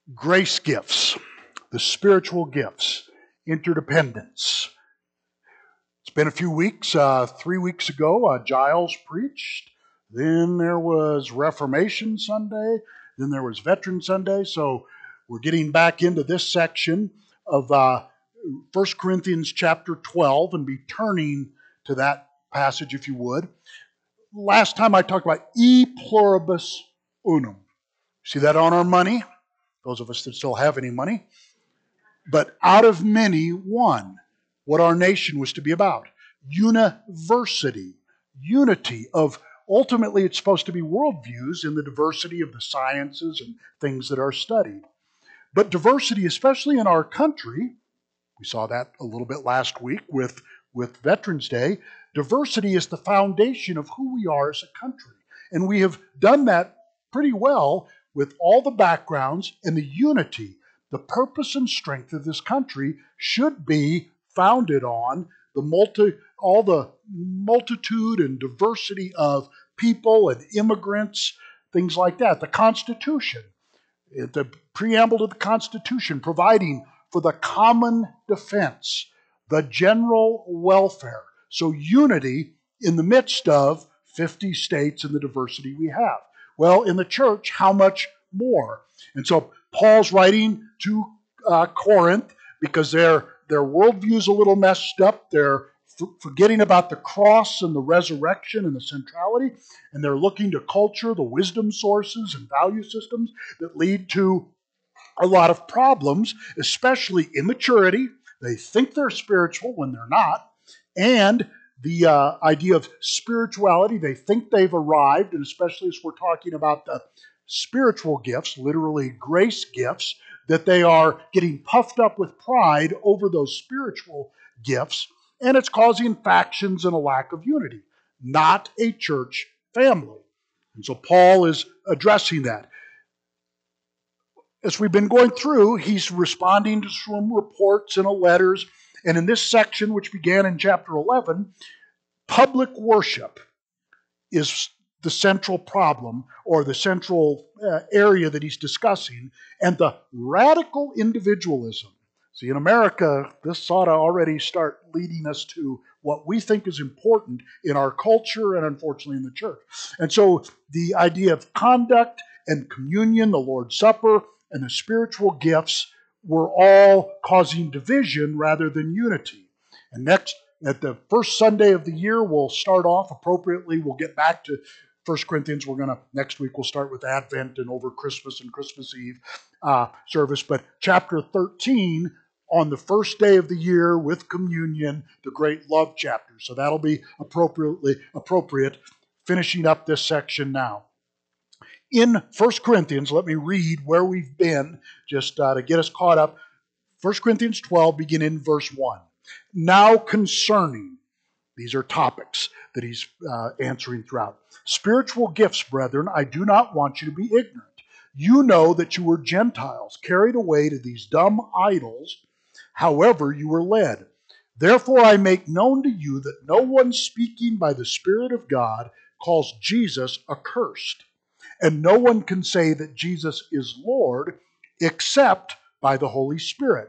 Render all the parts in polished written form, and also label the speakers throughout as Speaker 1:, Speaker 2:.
Speaker 1: Grace gifts, the spiritual gifts, interdependence. It's been a few weeks. 3 weeks ago, Giles preached. Then there was Reformation Sunday. Then there was Veteran Sunday. So we're getting back into this section of 1 Corinthians chapter 12 and be turning to that passage if you would. Last time I talked about e pluribus unum. See that on our money? Those of us that still have any money. But out of many, one. What our nation was to be about. University. Unity of, ultimately it's supposed to be worldviews in the diversity of the sciences and things that are studied. But diversity, especially in our country, we saw that a little bit last week with Veterans Day, diversity is the foundation of who we are as a country. And we have done that pretty well with all the backgrounds and the unity. The purpose and strength of this country should be founded on all the multitude and diversity of people and immigrants, things like that. The Constitution, the preamble to the Constitution, providing for the common defense, the general welfare. So unity in the midst of 50 states and the diversity we have. Well, in the church, how much more? And so Paul's writing to Corinth because their worldview's a little messed up. They're forgetting about the cross and the resurrection and the centrality, and they're looking to culture, the wisdom sources and value systems that lead to a lot of problems, especially immaturity. They think they're spiritual when they're not, and the idea of spirituality, they think they've arrived, and especially as we're talking about the spiritual gifts, literally grace gifts, that they are getting puffed up with pride over those spiritual gifts, and it's causing factions and a lack of unity. Not a church family. And so Paul is addressing that. As we've been going through, he's responding to some reports and letters, and in this section, which began in chapter 11, public worship is the central problem or the central area that he's discussing, and the radical individualism. See, in America, this ought to already start leading us to what we think is important in our culture and unfortunately in the church. And so the idea of conduct and communion, the Lord's Supper, and the spiritual gifts were all causing division rather than unity. And next, at the first Sunday of the year, we'll start off appropriately. We'll get back to 1 Corinthians. Next week we'll start with Advent and over Christmas and Christmas Eve service. But chapter 13, on the first day of the year with communion, the great love chapter. So that'll be appropriate, finishing up this section now. In 1 Corinthians, let me read where we've been, just to get us caught up. 1 Corinthians 12, beginning in verse 1. Now concerning, these are topics that he's answering throughout. Spiritual gifts, brethren, I do not want you to be ignorant. You know that you were Gentiles, carried away to these dumb idols, however you were led. Therefore I make known to you that no one speaking by the Spirit of God calls Jesus accursed. And no one can say that Jesus is Lord except by the Holy Spirit.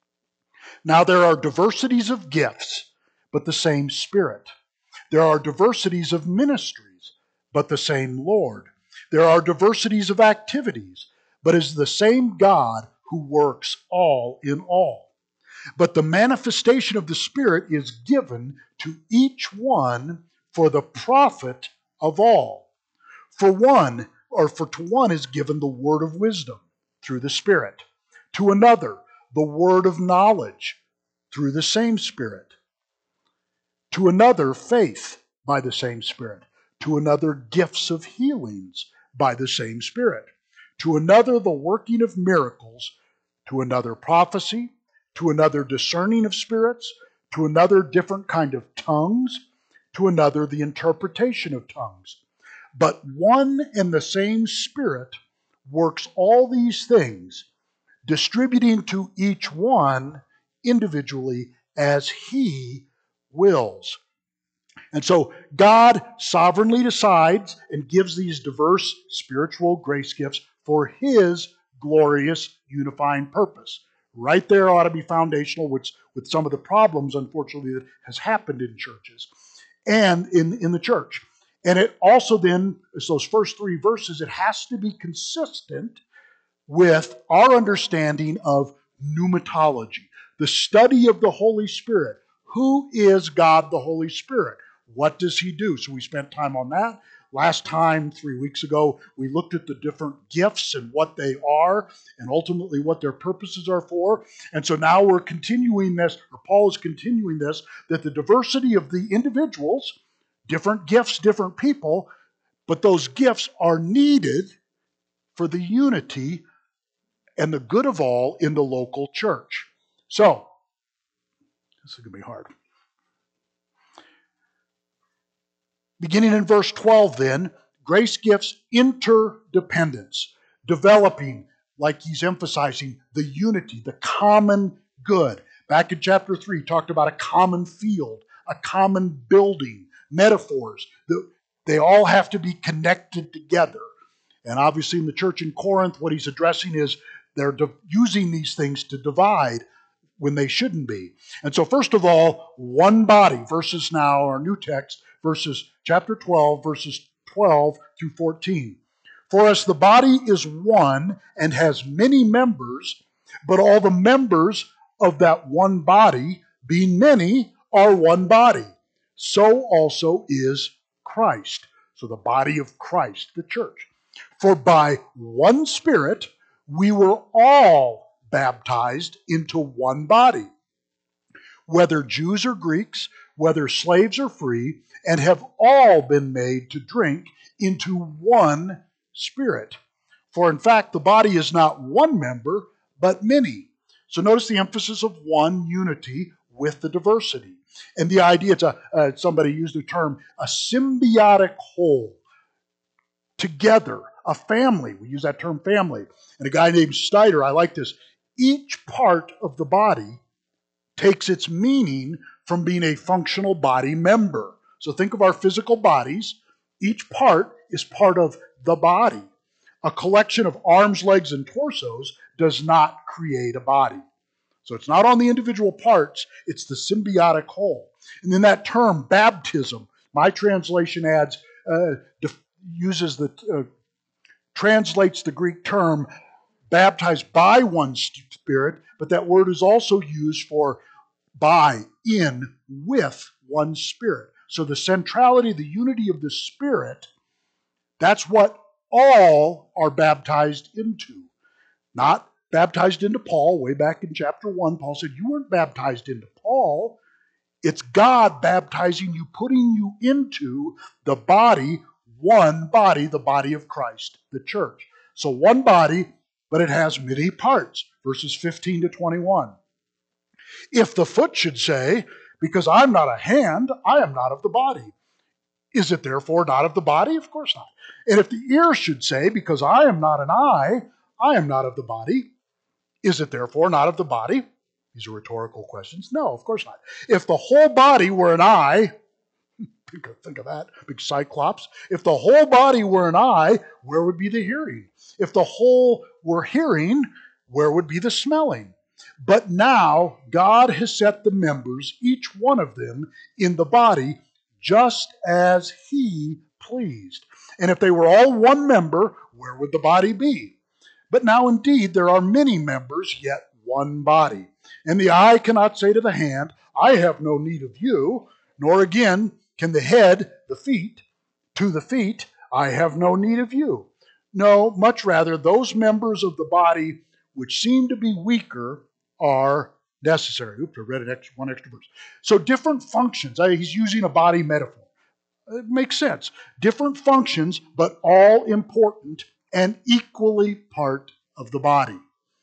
Speaker 1: Now there are diversities of gifts, but the same Spirit. There are diversities of ministries, but the same Lord. There are diversities of activities, but it is the same God who works all in all. But the manifestation of the Spirit is given to each one for the profit of all. To one is given the word of wisdom through the Spirit. To another, the word of knowledge through the same Spirit. To another, faith by the same Spirit. To another, gifts of healings by the same Spirit. To another, the working of miracles. To another, prophecy. To another, discerning of spirits. To another, different kind of tongues. To another, the interpretation of tongues. But one and the same Spirit works all these things, distributing to each one individually as He wills. And so God sovereignly decides and gives these diverse spiritual grace gifts for His glorious, unifying purpose. Right there ought to be foundational, which with some of the problems, unfortunately, that has happened in churches and in the church. And it also then, it's those first three verses, it has to be consistent with our understanding of pneumatology, the study of the Holy Spirit. Who is God the Holy Spirit? What does he do? So we spent time on that. Last time, 3 weeks ago, we looked at the different gifts and what they are and ultimately what their purposes are for. And so now we're continuing this, or Paul is continuing this, that the diversity of the individuals, different gifts, different people, but those gifts are needed for the unity and the good of all in the local church. So, this is going to be hard. Beginning in verse 12 then, grace gifts interdependence, developing, like he's emphasizing, the unity, the common good. Back in chapter 3, he talked about a common field, a common building, metaphors. They all have to be connected together. And obviously in the church in Corinth, what he's addressing is they're using these things to divide when they shouldn't be. And so first of all, one body, verses now, our new text, verses chapter 12, verses 12 through 14. For as the body is one and has many members, but all the members of that one body, being many, are one body, so also is Christ. So the body of Christ, the church. For by one Spirit we were all baptized into one body, whether Jews or Greeks, whether slaves or free, and have all been made to drink into one Spirit. For in fact, the body is not one member, but many. So notice the emphasis of one, unity, with the diversity. And the idea, somebody used the term, a symbiotic whole. Together, a family. We use that term family. And a guy named Steiner, I like this. Each part of the body takes its meaning from being a functional body member. So think of our physical bodies. Each part is part of the body. A collection of arms, legs, and torsos does not create a body. So it's not on the individual parts, it's the symbiotic whole. And then that term, baptism, my translation adds, translates the Greek term baptized by one Spirit, but that word is also used for by, in, with one Spirit. So the centrality, the unity of the Spirit, that's what all are baptized into. Not baptized into Paul. Way back in chapter 1, Paul said, you weren't baptized into Paul. It's God baptizing you, putting you into the body, one body, the body of Christ, the church. So one body, but it has many parts, verses 15 to 21. If the foot should say, because I'm not a hand, I am not of the body, is it therefore not of the body? Of course not. And if the ear should say, because I am not an eye, I am not of the body, is it therefore not of the body? These are rhetorical questions. No, of course not. If the whole body were an eye, think of that, big cyclops. If the whole body were an eye, where would be the hearing? If the whole were hearing, where would be the smelling? But now God has set the members, each one of them, in the body, just as he pleased. And if they were all one member, where would the body be? But now indeed there are many members, yet one body. And the eye cannot say to the hand, I have no need of you, nor again can the head, the feet, to the feet, I have no need of you. No, much rather, those members of the body which seem to be weaker are necessary. Oops, I read one extra verse. So different functions. He's using a body metaphor. It makes sense. Different functions, but all important and equally part of the body.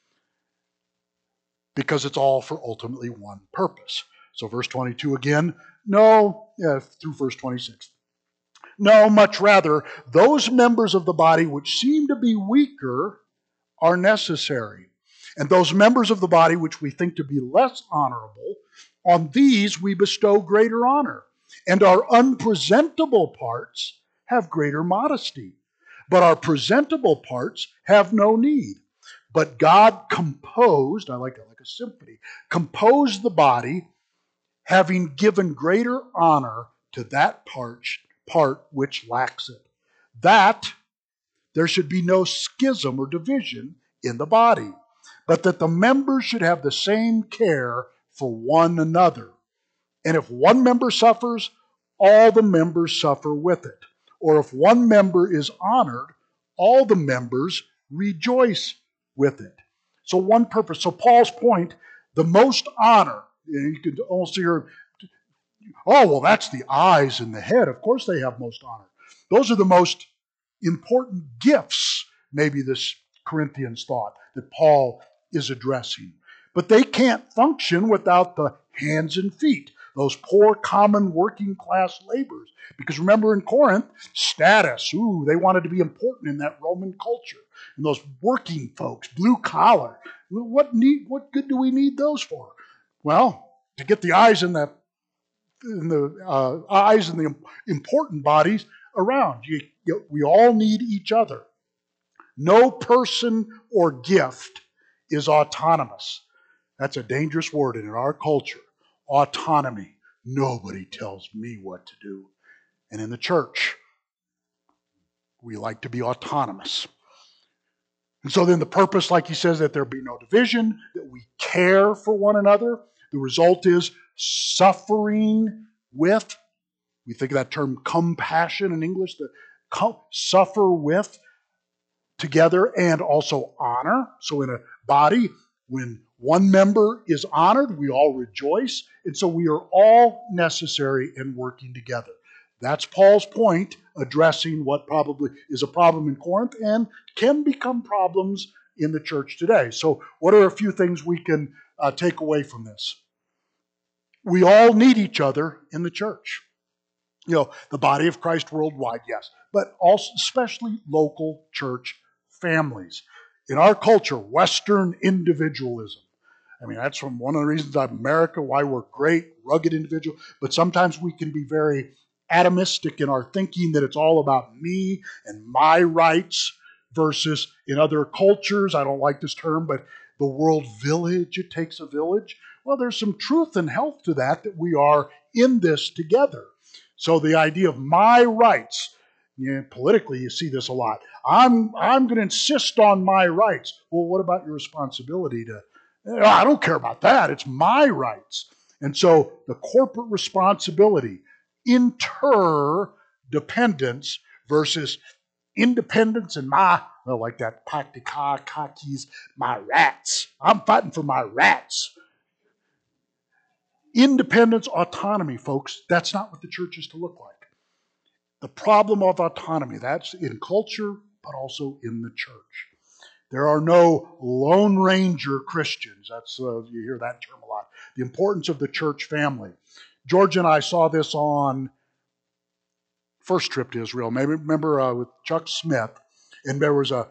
Speaker 1: Because it's all for ultimately one purpose. So verse 22 again, through verse 26. No, much rather, those members of the body which seem to be weaker are necessary. And those members of the body which we think to be less honorable, on these we bestow greater honor. And our unpresentable parts have greater modesty. But our presentable parts have no need. But God composed, I like that, like a symphony, composed the body, having given greater honor to that part which lacks it, that there should be no schism or division in the body, but that the members should have the same care for one another. And if one member suffers, all the members suffer with it. Or if one member is honored, all the members rejoice with it. So one purpose. So Paul's point, the most honor, you can almost hear, oh, well, that's the eyes and the head. Of course they have most honor. Those are the most important gifts, maybe this Corinthians thought, that Paul is addressing. But they can't function without the hands and feet, those poor, common, working class laborers. Because remember in Corinth, status, they wanted to be important in that Roman culture. And those working folks, blue collar, what good do we need those for? Well, to get the eyes and the important bodies around. We all need each other. No person or gift is autonomous. That's a dangerous word in our culture. Autonomy. Nobody tells me what to do. And in the church, we like to be autonomous. And so then the purpose, like he says, that there be no division, that we care for one another. The result is suffering with, we think of that term compassion in English, the suffer with together, and also honor. So in a body, when one member is honored, we all rejoice. And so we are all necessary in working together. That's Paul's point, addressing what probably is a problem in Corinth and can become problems in the church today. So what are a few things we can take away from this? We all need each other in the church. The body of Christ worldwide, yes, but also especially local church families. In our culture, Western individualism. I mean, that's from one of the reasons America, why we're great, rugged individual, but sometimes we can be very atomistic in our thinking that it's all about me and my rights versus in other cultures, I don't like this term, but the world village, it takes a village. Well, there's some truth and health to that we are in this together. So the idea of my rights, politically you see this a lot. I'm going to insist on my rights. Well, what about your responsibility to, I don't care about that. It's my rights. And so the corporate responsibility, interdependence versus independence and like that kakis, my rats. I'm fighting for my rats. Independence, autonomy, folks, that's not what the church is to look like. The problem of autonomy, that's in culture, but also in the church. There are no Lone Ranger Christians. That's you hear that term a lot. The importance of the church family. George and I saw this on first trip to Israel. Maybe remember with Chuck Smith, and there was an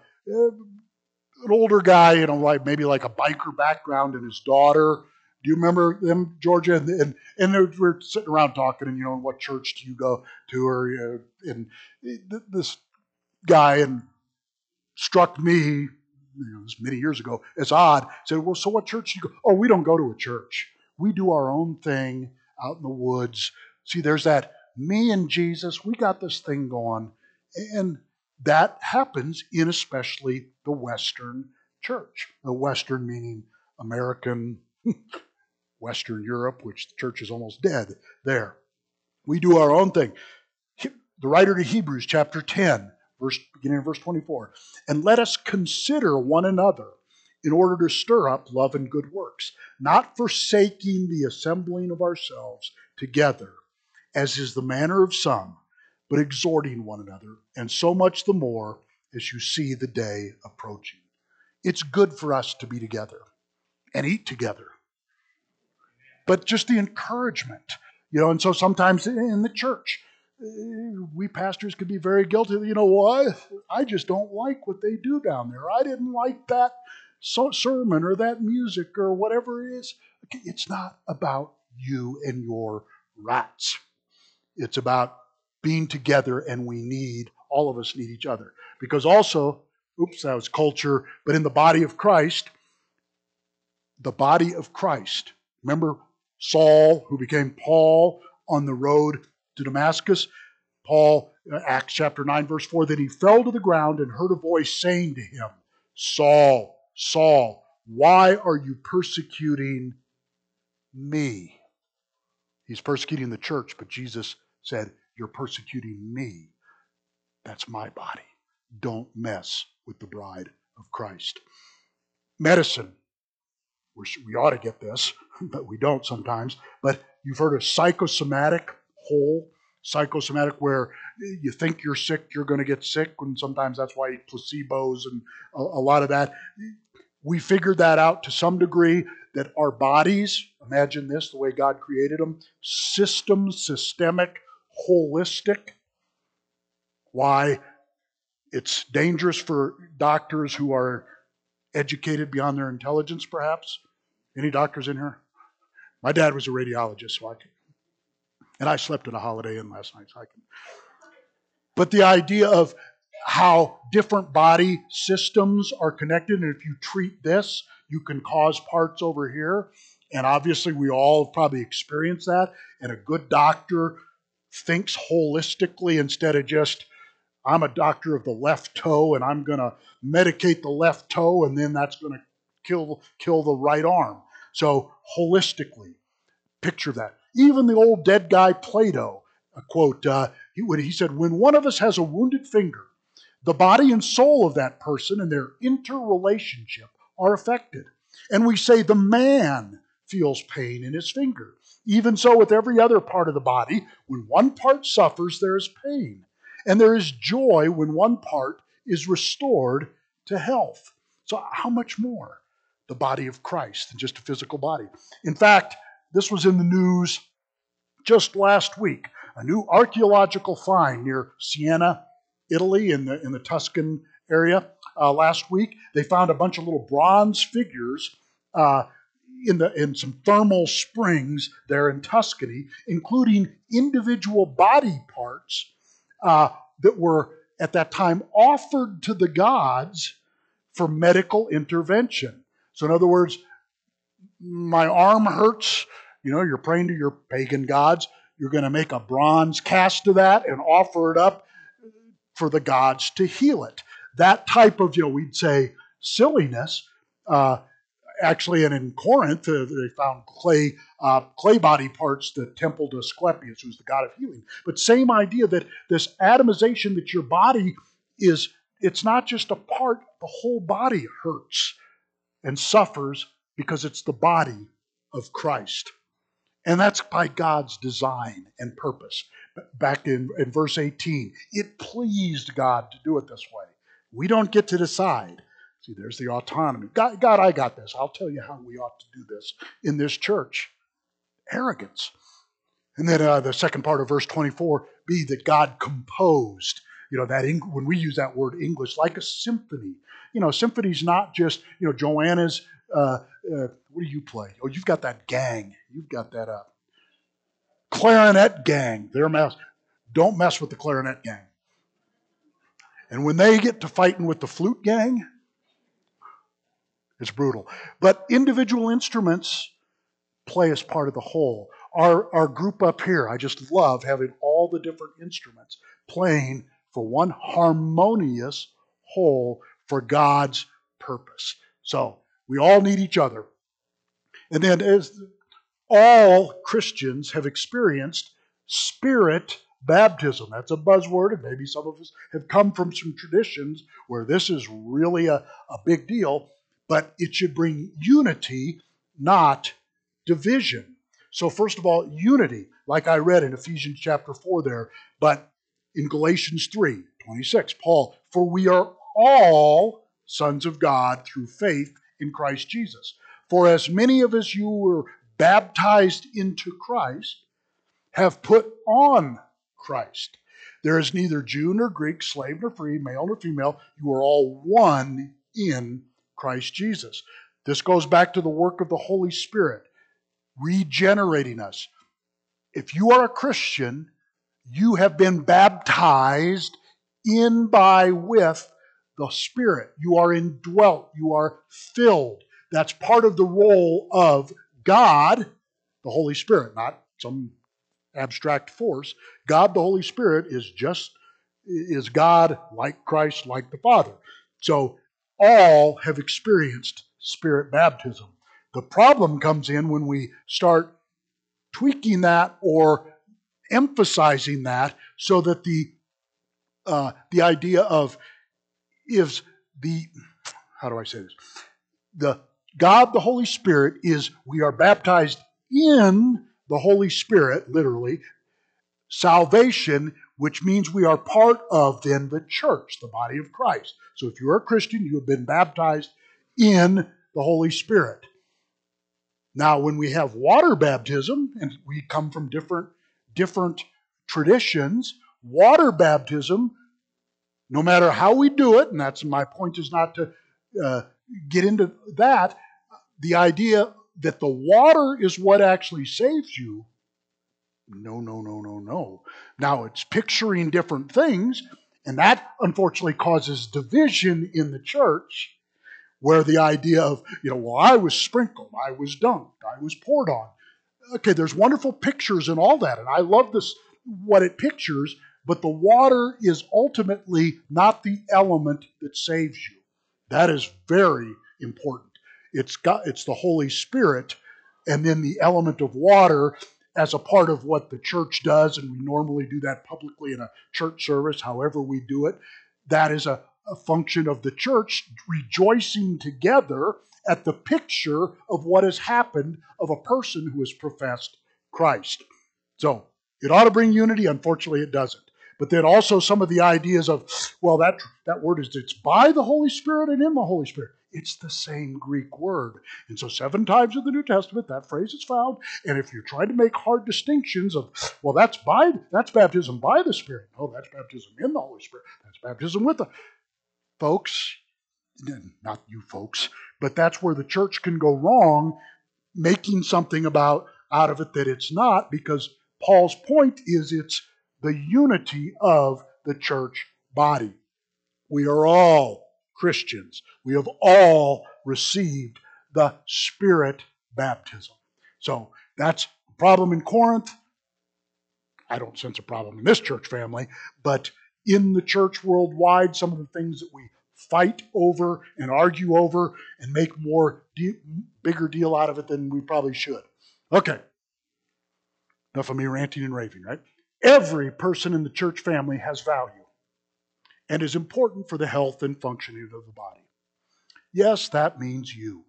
Speaker 1: older guy, maybe like a biker background, and his daughter. Do you remember them, Georgia? And we're sitting around talking, and what church do you go to? Or and this guy struck me, this many years ago, as odd. Said, well, so what church do you go? Oh, we don't go to a church. We do our own thing out in the woods. See, there's that me and Jesus. We got this thing going, and that happens in especially the Western church. The Western meaning American. Western Europe, which the church is almost dead there. We do our own thing. The writer to Hebrews chapter 10, beginning in verse 24, and let us consider one another in order to stir up love and good works, not forsaking the assembling of ourselves together, as is the manner of some, but exhorting one another, and so much the more as you see the day approaching. It's good for us to be together and eat together. But just the encouragement, and so sometimes in the church, we pastors could be very guilty. What? I just don't like what they do down there. I didn't like that sermon or that music or whatever it is. It's not about you and your rights. It's about being together, and all of us need each other. Because also, oops, that was culture, but in the body of Christ, remember Saul, who became Paul on the road to Damascus? Paul, Acts chapter 9, verse 4, then he fell to the ground and heard a voice saying to him, Saul, Saul, why are you persecuting me? He's persecuting the church, but Jesus said, you're persecuting me. That's my body. Don't mess with the bride of Christ. Medicine. We ought to get this, but we don't sometimes. But you've heard of psychosomatic, psychosomatic, where you think you're sick, you're going to get sick, and sometimes that's why placebos and a lot of that. We figured that out to some degree, that our bodies, imagine this, the way God created them, systemic, holistic. Why? It's dangerous for doctors who are educated beyond their intelligence, perhaps. Any doctors in here? My dad was a radiologist, and I slept at a Holiday Inn last night, so I can. But the idea of how different body systems are connected, and if you treat this, you can cause parts over here. And obviously, we all have probably experienced that. And a good doctor thinks holistically instead of just, I'm a doctor of the left toe, and I'm going to medicate the left toe, and then that's going to kill the right arm. So holistically, picture that. Even the old dead guy Plato, a quote, he said, when one of us has a wounded finger, the body and soul of that person and their interrelationship are affected. And we say the man feels pain in his finger. Even so with every other part of the body, when one part suffers, there is pain. And there is joy when one part is restored to health. So how much more the body of Christ than just a physical body? In fact, this was in the news just last week. A new archaeological find near Siena, Italy, in the Tuscan area. Last week, they found a bunch of little bronze figures in some thermal springs there in Tuscany, including individual body parts that were at that time offered to the gods for medical intervention. So in other words, my arm hurts, you're praying to your pagan gods, you're going to make a bronze cast of that and offer it up for the gods to heal it. That type of, we'd say, silliness. Actually, and in Corinth, they found clay body parts, the temple to Asclepius, who's the god of healing. But same idea, that this atomization, that your body is, it's not just a part, the whole body hurts and suffers because it's the body of Christ. And that's by God's design and purpose. Back in verse 18, it pleased God to do it this way. We don't get to decide. See, there's the autonomy. God, I got this. I'll tell you how we ought to do this in this church. Arrogance. And then the second part of verse 24, be that God composed. When we use that word English, like a symphony. Symphony's not just, Joanna's, what do you play? Oh, you've got that gang. You've got that clarinet gang. Don't mess with the clarinet gang. And when they get to fighting with the flute gang, it's brutal. But individual instruments play as part of the whole. Our group up here, I just love having all the different instruments playing for one harmonious whole for God's purpose. So we all need each other. And then as all Christians have experienced Spirit baptism. That's a buzzword, and maybe some of us have come from some traditions where this is really a big deal, but it should bring unity, not division. So first of all, unity, like I read in Ephesians chapter 4 there, but in Galatians 3:26, Paul, for we are all sons of God through faith in Christ Jesus. For as many of us you were baptized into Christ, have put on Christ. There is neither Jew nor Greek, slave nor free, male nor female. You are all one in Christ Jesus. This goes back to the work of the Holy Spirit, regenerating us. If you are a Christian, you have been baptized in, by, with the Spirit. You are indwelt. You are filled. That's part of the role of God, the Holy Spirit, not some abstract force. God, the Holy Spirit, is God, like Christ, like the Father. So all have experienced Spirit baptism. The problem comes in when we start tweaking that or emphasizing that so that the idea of is the, how do I say this? The God, the Holy Spirit, is we are baptized in the Holy Spirit, literally, salvation, which means we are part of then the church, the body of Christ. So if you're a Christian, you have been baptized in the Holy Spirit. Now, when we have water baptism, and we come from different traditions, water baptism, no matter how we do it, and that's my point, is not to get into that, the idea that the water is what actually saves you, no, no, no, no, no. Now, it's picturing different things, and that unfortunately causes division in the church, where the idea of, well, I was sprinkled, I was dunked, I was poured on. Okay, there's wonderful pictures and all that, and I love this, what it pictures, but the water is ultimately not the element that saves you. That is very important. It's the Holy Spirit, and then the element of water as a part of what the church does, and we normally do that publicly in a church service, however we do it. That is a function of the church rejoicing together at the picture of what has happened of a person who has professed Christ. So it ought to bring unity. Unfortunately, it doesn't. But then also some of the ideas of, well, that word is, it's by the Holy Spirit and in the Holy Spirit. It's the same Greek word. And so 7 times in the New Testament, that phrase is found. And if you're trying to make hard distinctions of, well, that's baptism by the Spirit. No, that's baptism in the Holy Spirit. That's baptism with the folks, not you folks, but that's where the church can go wrong, making something out of it that it's not, because Paul's point is it's the unity of the church body. We are all Christians. We have all received the Spirit baptism. So that's a problem in Corinth. I don't sense a problem in this church family, but in the church worldwide, some of the things that we fight over and argue over and make bigger deal out of it than we probably should. Okay. Enough of me ranting and raving, right? Every person in the church family has value and is important for the health and functioning of the body. Yes, that means you.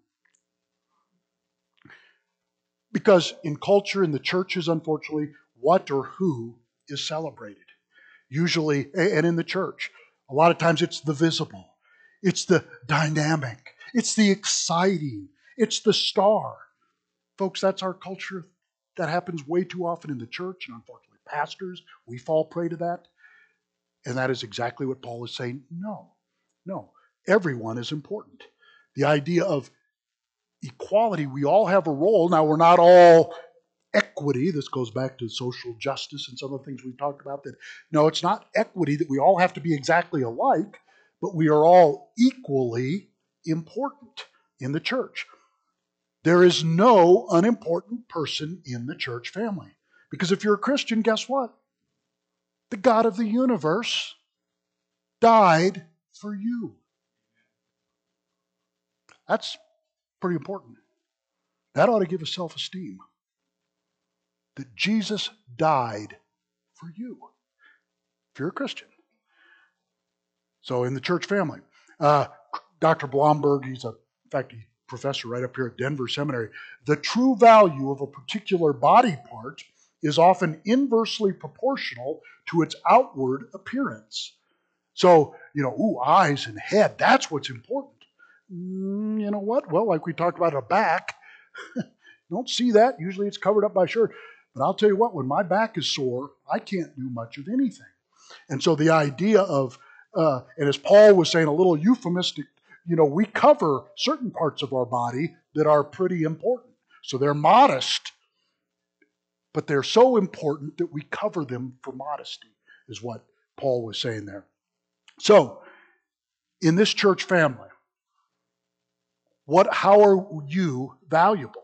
Speaker 1: Because in culture, in the churches, unfortunately, what or who is celebrated? Usually, and in the church, a lot of times it's the visible, it's the dynamic, it's the exciting, it's the star. Folks, that's our culture. That happens way too often in the church, and unfortunately, pastors, we fall prey to that. And that is exactly what Paul is saying. No, everyone is important. The idea of equality, we all have a role. Now, we're not all equity. This goes back to social justice and some of the things we've talked about. That no, it's not equity that we all have to be exactly alike, but we are all equally important in the church. There is no unimportant person in the church family. Because if you're a Christian, guess what? The God of the universe died for you. That's pretty important. That ought to give us self-esteem. That Jesus died for you. If you're a Christian. So in the church family, Dr. Blomberg, he's a professor right up here at Denver Seminary. The true value of a particular body part is often inversely proportional to its outward appearance. So, eyes and head, that's what's important. You know what? Well, like we talked about a back, you don't see that. Usually it's covered up by a shirt. But I'll tell you what, when my back is sore, I can't do much of anything. And so the idea of, and as Paul was saying, a little euphemistic, we cover certain parts of our body that are pretty important. So they're modest, but they're so important that we cover them for modesty, is what Paul was saying there. So, in this church family, how are you valuable?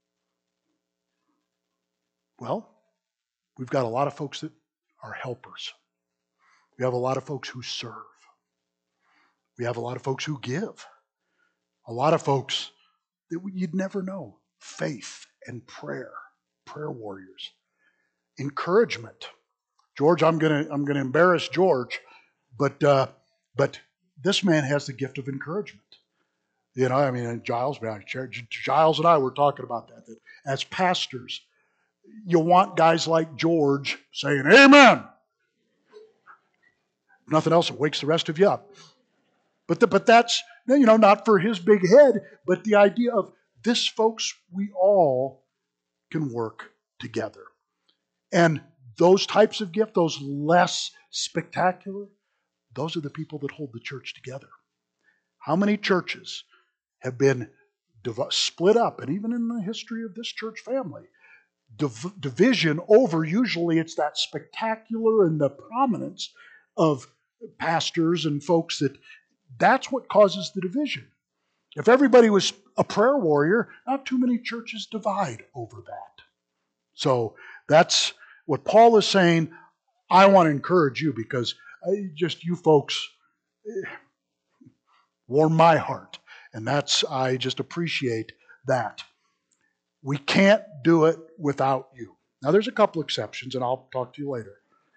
Speaker 1: Well, we've got a lot of folks that are helpers. We have a lot of folks who serve. We have a lot of folks who give. A lot of folks that you'd never know. Faith and prayer warriors. Encouragement. George, I'm gonna embarrass George, but this man has the gift of encouragement. You know, I mean, Giles and I were talking about that as pastors, you want guys like George saying, "Amen." If nothing else, it wakes the rest of you up. But that's, not for his big head, but the idea of this, folks, we all can work together. And those types of gifts, those less spectacular, those are the people that hold the church together. How many churches have been split up, and even in the history of this church family, division over, usually it's that spectacular and the prominence of pastors and folks that's what causes the division. If everybody was a prayer warrior, not too many churches divide over that. So that's what Paul is saying. I want to encourage you because you folks warm my heart. And I just appreciate that. We can't do it without you. Now, there's a couple exceptions, and I'll talk to you later.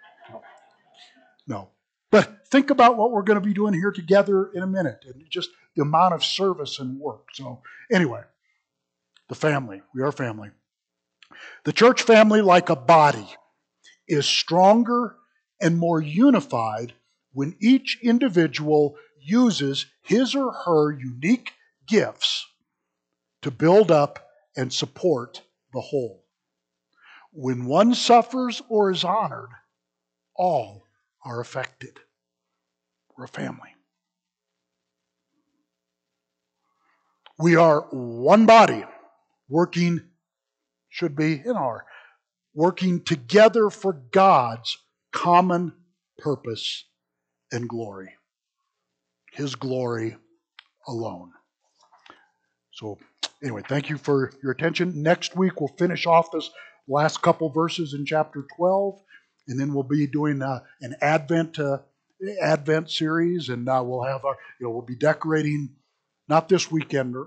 Speaker 1: No. But think about what we're going to be doing here together in a minute, and just the amount of service and work. So, anyway, the family. We are family. The church family, like a body, is stronger and more unified when each individual uses his or her unique gifts to build up and support the whole. When one suffers or is honored, all are affected. We're a family. We are one body, working together for God's common purpose and glory. His glory alone. So, anyway, thank you for your attention. Next week, we'll finish off this last couple verses in chapter 12, and then we'll be doing an Advent series, and we'll be decorating, not this weekend,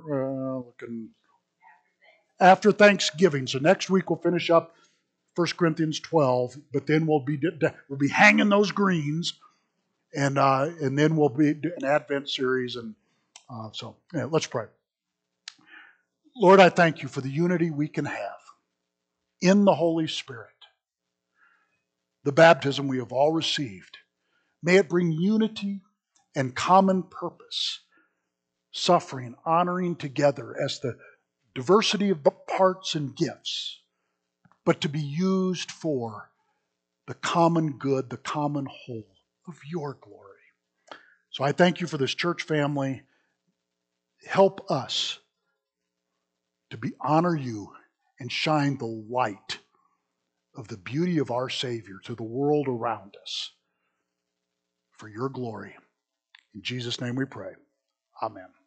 Speaker 1: after Thanksgiving. So next week we'll finish up 1 Corinthians 12, but then we'll be hanging those greens, and then we'll be an Advent series, and let's pray. Lord, I thank you for the unity we can have in the Holy Spirit. The baptism we have all received. May it bring unity and common purpose, suffering, honoring together as the diversity of parts and gifts, but to be used for the common good, the common whole of your glory. So I thank you for this church family. Help us to honor you and shine the light of the beauty of our Savior to the world around us for your glory. In Jesus' name we pray. Amen.